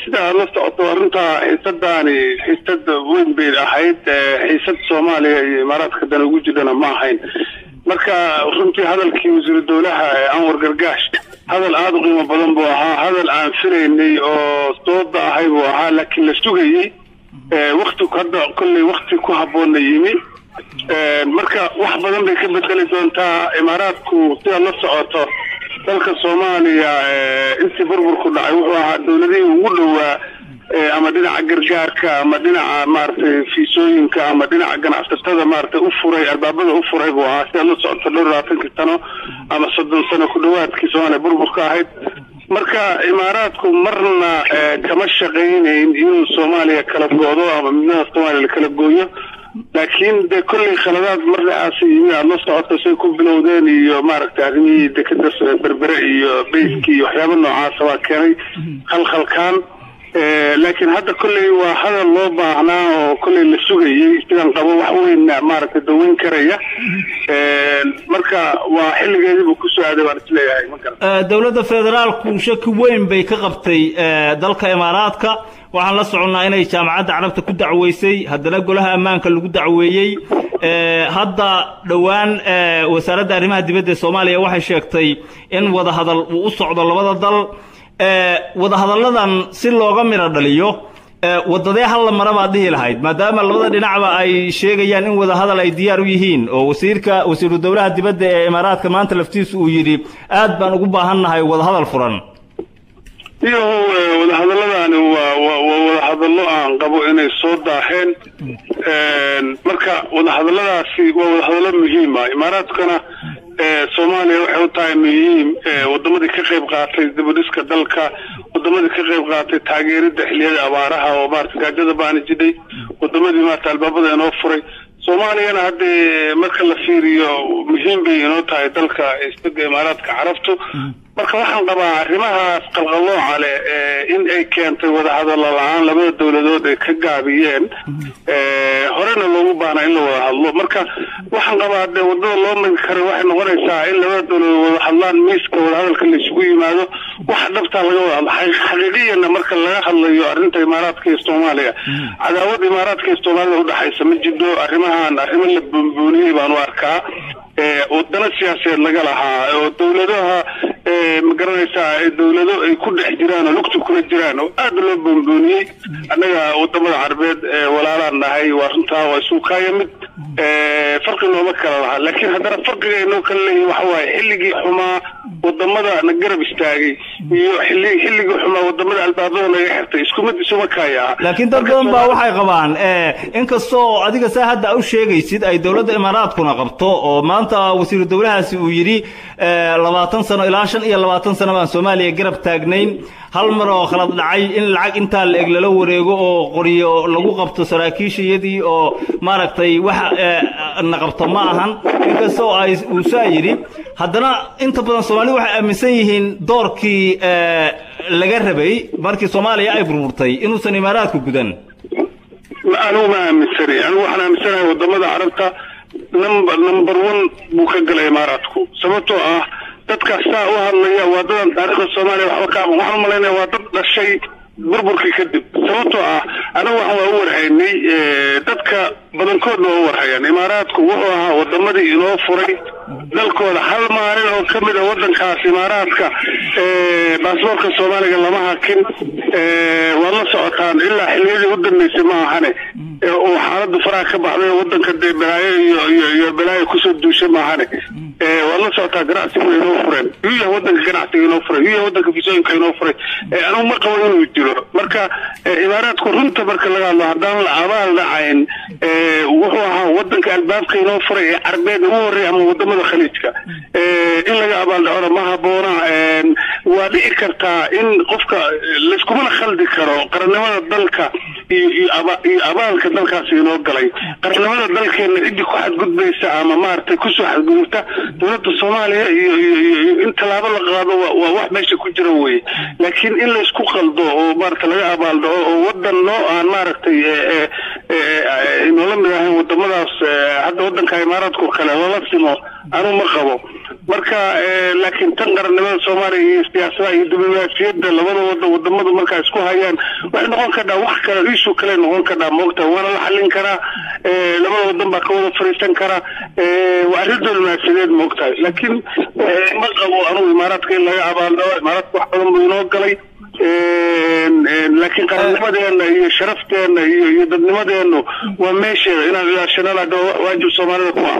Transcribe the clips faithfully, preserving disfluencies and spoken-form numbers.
sida la socdo arrinta xiisadani xiisad weyn bay ahayd xiisad Soomaaliya iyo Imaaraadka dan ugu jirana ma ahayn marka runtii hadalkii wasiir dawlaha Anwar Gargaash hadal aad u qiimo badan buu ahaa hadal aan filaynay oo sooda ahay buu ahaa laakiin la sugayay waqti hadda kulli waqti ku haboon yimi marka wax badan bay ka bedeli doontaa Imaaraadku sida la socoto dalka Soomaaliya intii burburku dhacay wuxuu ahaa dawladii ugu dhawaa ama dhinaca gargaarka ama dhinaca maartay fiisooyinka ama dhinaca ganacsatada maartay u furay albaabada u furay buu ahaa sida la socoto labaatan sano ama soddon sano ku dhawaadkii Soomaaliya burburka ahayd marka Imaaraadku marna kama shaqeynayeen inuu Soomaaliya kala goodo ama midna Soomaaliya kala gooyo laakiin de kulli khaladaad markaas iyo la socoto say ku bilowdeen iyo maaragtay arrimihii dekada berbere iyo bayski iyo waxyaabo noocaas waa keenay khalkhalkaan laakiin hadda kulli waa hadal loo baahnaa oo kulli la sugayay sidaan qabo wax weyn maaragtay daweyn karaya marka waa xilligeedii uu ku soo aaday waan isleeyahay marka dawladda federaalku shaki weyn bay ka qabtay dalka Imaaraadka waxaan la soconaa inay jaamacadda carabta ku dacweysay haddana golaha ammaanka lagu dacweeyay hadda dhawaan wasaaradda arrimaha dibadda Soomaaliya waxay sheegtay in wada hadal uu u socdo labada dal wada hadalladan si looga miro dhaliyo wadadee hal la maraba dhihi lahayd maadaama labada dhinacba ay sheegayaan in wada hadal ay diyaar u yihiin oo wasiirka wasiiru dawlaha dibadda ee Imaaraadka maanta laftiisu uu yiri aad baan ugu baahannahay wada hadal furan iyo wada hadalladani waa wada hadallo aan qabo inay soo daaheen marka wada hadalladaasi waa wada hadallo muhiim ah Imaaraadkana Soomaaliya waxay u tahay muhiim wadamadii ka qayb qaatay dibadhiska dalka wadamadii ka qayb qaatay taageerida xilliyada abaaraha oo maartay gaajada baan jiday wadamadii maartay albaabada inoo furay Soomaaliyana hadda marka la fiiriyo muhiim bay inoo tahay dalka isbeddelka Imaaraadka Carabtu marka waxaan qabaa arrimahaas qalqalooca leh in ay keentay wada hadal la'aan labada dawladood ay ka gaabiyeen horena loogu baahnaa in la wada hadlo marka waxaan qabaa de wadada loo mari karo waxay noqonaysaa in labada dawladood wada hadlaan miiska wada hadalka la isugu yimaado wax dhabta laga wada hadlo xaqiiqiyana marka laga hadlayo arrinta Imaaraadka iyo Soomaaliya cadaawad Imaaraadka iyo Soomaaliya u dhaxaysa ma jiro arrimahan arrimo la bunbuuniyay baan u arkaa wadana siyaasadeed laga lahaa oo dawladaha ma garanaysaa dawlado ay ku dhex jiraan oo lugta kula jiraan oo aad loo bunbuuniyay annaga wadamada Carbeed walaalaan nahay waa runtaa waa isu kaayimid farqi nooma kala laha laakiin haddana farqiga inoo kala leeyahay waxa waaye xilligii xumaa wadamada na garab istaagay iyo xilligii xilligii xumaa wadamada albaabada naga xirtay isku mid isuma kaaya laakiin dad badan baa waxay qabaan inkastoo adiga saa hadda u sheegaysid ay dawladda Imaaraadkuna qabto oo maanta wasiir dawlahaasi uu yiri labaatan sano ilaa shan iyo labaatan sano baan Soomaaliya garab taagnayn hal mar oo khalad dhacay in lacag inta la eg la wareego oo qoriyo lagu qabto saraakiishiyadii oo maaragtay wax naqabto ma ahan inkastoo ay uu saa yiri haddana inta badan Soomaaliya waxay aaminsan yihiin doorkii laga rabay markii Soomaaliya ay burburtay inuusan Imaaraadku gudan anu ma aaminsani anu waxaan aaminsanahay wadamada Carabta number number one buu ka galay Imaaraadku sababtoo ah dadka saa u hadlaya wadadan taariikhda Soomaaliya waxa ka waxaan maleynaa waa dad dhashay burburkii kadib sababtoo ah anagu waxaan u warhaynay dadka badankood oo warhayaan Imaaraadku wuxuu ahaa wadamadii inoo furay dalkooda hal maalin oo kamid ah wadankaas Imaaraadka baasaboorka Soomaaliga lama hakin waa la socotaan ilaa xilliyadii u dambeysay ma ahane oo xaaladdu faraha ka baxday wadanka deebalaayo iyo iyo balaayo ku soo duushay ma ahane waa la socotaa ganacsiga inoo furay iyo wadanka ganacsiga inoo furay iyo wadanka fiisooyinka inoo furay anigu ma qabo inuu jiro marka Imaaraadku runta marka laga hadlo haddaan la abaal dhacayn wuxuu ahaa wadanka albaabka inoo furay ee Carbeed ugu horeeyay ama wadamada khaliijka in laga abaal dhaco ma haboona waa dhici kartaa in qofka la isku mana khaldi karo qarannimada dalka iyo abaalka dalkaas inoo galay qarannimada dalkeena cidii ku xadgudbaysa ama maartay ku soo xadgudubta dawladda Soomaaliya iyo in talaabo la qaado waa wax meesha ku jira way laakiin in la isku qaldo oo maartay laga abaal dhaco oo wadan noo aan maartay inoo la mid ah wadamadaas hadda wadanka Imaaraadku kale wala simo anu ma qabo marka laakiin tan qarannimada Soomaaliya iyo siyaasadda iyo diblomaasiyadda labada waddan wadamadu marka isku hayaan wax noqon kara wax kale ishu kale noqon kara moogta wana la xallin kara labada waddan baa ka wada fariisan kara waa arrin diblomaasiyadeed moogta laakiin ma qabo anu imaaraadka in laga abaaldho imaaraadka wax badan buu inoo galay laakiin qarannimadeena iyo sharafteena iyo dadnimadeenu waa meesheeda inaan ilaashanada waajib Soomaalida ku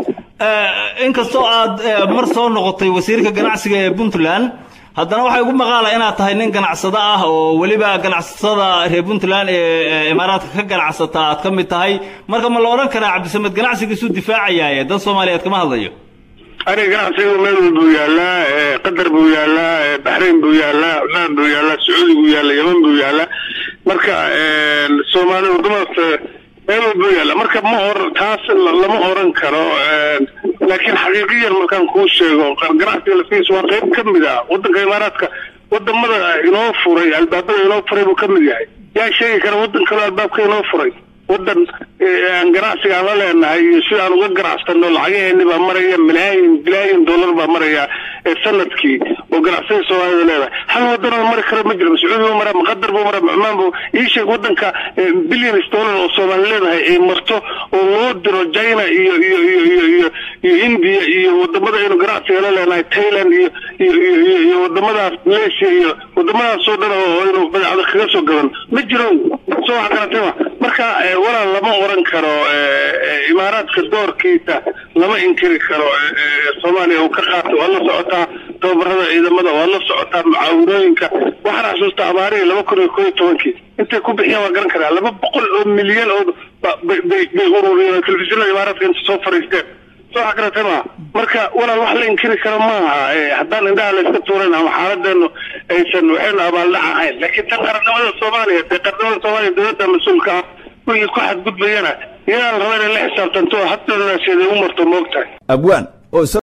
ah inkastoo aad mar soo noqotay wasiirka ganacsiga ee Puntland haddana waxay ugu maqaalay inaad tahay nin ganacsada ah oo waliba ganacsatada reer Puntland ee imaaraadka ka ganacsata aad ka mid tahay marka ma la oran karaa Cabdisamed ganacsigiisu difaacayay dad Soomaaliyeed kama hadlayo أنا قاعد أسوي من بويالا قدر بويالا بحرين بويالا عمان بويالا سعودي بويالا يمن بويالا مركا الصومالي وضمت من بويالا مركا مهر تاس لما هرن كرو لكن حقيقيا ما كان كوش قرأت اللي فيه سواء غير كم ذا ودن كإماراتك ودن مرة ينوفري الباب ينوفري وكم ذا يا شيء كان ودن كلا الباب ينوفري ودن ganacsiga aan leenahay sida aan uga ganacsano lacagaheena ba maraya milyan bilyan dollar ba maraya sanadkii oo ganacsiga Soomaaliya leedahay hal wadan oo mar kale ma jiro Sacuudiga mara maqdar buu mara Oman buu iisheeg wadanka bilyan dollar oo Soomaaliya leedahay ay marto oo loo diro China iyo iyo iyo iyo iyo India iyo wadamada ay ganacsiga leedahay Thailand iyo iyo iyo wadamada Malaysia iyo wadamada soo dhan oo inuu badacada kaga soo gadan ma jiro soo xaqaatay marka wala lama oran karo imaaraadka doorkiisa lama inkiri karo Soomaaliya oo ka qaato wala socota tababarada ciidamada wala socota mucaawinooyinka waxaan xasuustaa abaarihii laba kun iyo kow iyo tobankii intay ku bixiyeen waa garan karaa laba boqol oo milyan oo bay ururiyeen telefishinada imaaraadka inta soo fariisteen soo xaqaatay marka wala wax la inkiri karo maaha haddaan indhaha la iska tuuran ama xaaladdeenu aysan waxayna abaaldhacahayn laakiin tan qarannimada Soomaaliya ee qarannimada Soomaaliya dowladda mas'uulka ويجي واحد قد بينا يا الرجال اللي حسابته حتى الناس يدوم مرتو موقتها أبوان